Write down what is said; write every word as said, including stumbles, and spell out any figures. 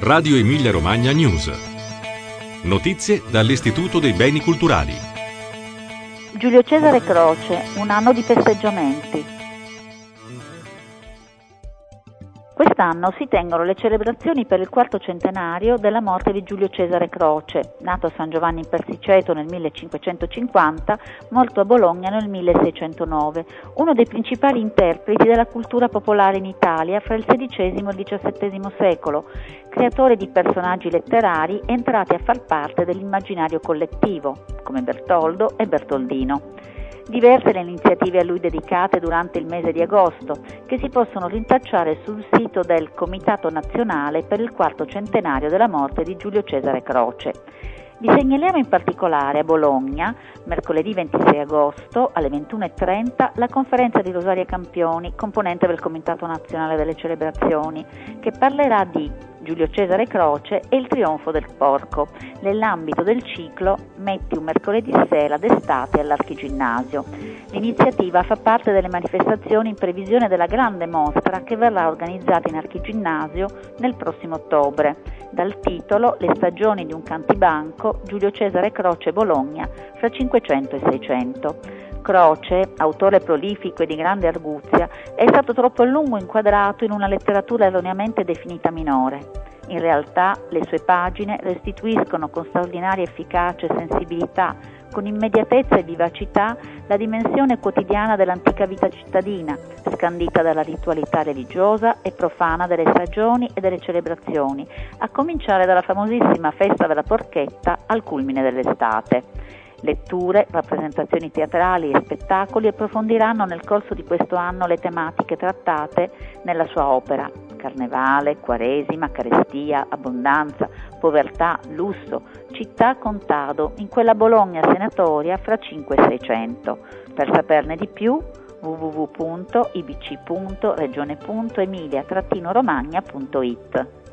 Radio Emilia Romagna News. Notizie dall'Istituto dei Beni Culturali. Giulio Cesare Croce, un anno di festeggiamenti. Quest'anno si tengono le celebrazioni per il quarto centenario della morte di Giulio Cesare Croce, nato a San Giovanni in Persiceto nel millecinquecentocinquanta, morto a Bologna nel milleseicentonove, uno dei principali interpreti della cultura popolare in Italia fra il sedicesimo e il diciassettesimo secolo, creatore di personaggi letterari entrati a far parte dell'immaginario collettivo, come Bertoldo e Bertoldino. Diverse le iniziative a lui dedicate durante il mese di agosto, che si possono rintracciare sul sito del Comitato Nazionale per il quarto centenario della morte di Giulio Cesare Croce. Vi segnaliamo in particolare a Bologna, mercoledì ventisei agosto alle ventuno e trenta, la conferenza di Rosaria Campioni, componente del Comitato Nazionale delle Celebrazioni, che parlerà di Giulio Cesare Croce e il trionfo del porco, nell'ambito del ciclo Metti un mercoledì sera d'estate all'Archiginnasio. L'iniziativa fa parte delle manifestazioni in previsione della grande mostra che verrà organizzata in Archiginnasio nel prossimo ottobre, dal titolo Le stagioni di un cantibanco, Giulio Cesare Croce Bologna, fra cinquecento e seicento. Croce, autore prolifico e di grande arguzia, è stato troppo a lungo inquadrato in una letteratura erroneamente definita minore. In realtà le sue pagine restituiscono con straordinaria efficacia e sensibilità, con immediatezza e vivacità, la dimensione quotidiana dell'antica vita cittadina, scandita dalla ritualità religiosa e profana delle stagioni e delle celebrazioni, a cominciare dalla famosissima festa della porchetta al culmine dell'estate. Letture, rappresentazioni teatrali e spettacoli approfondiranno nel corso di questo anno le tematiche trattate nella sua opera: carnevale, quaresima, carestia, abbondanza, povertà, lusso, città contado in quella Bologna senatoria fra cinque e seicento. Per saperne di più w w w punto i b c punto regione punto emilia romagna punto i t.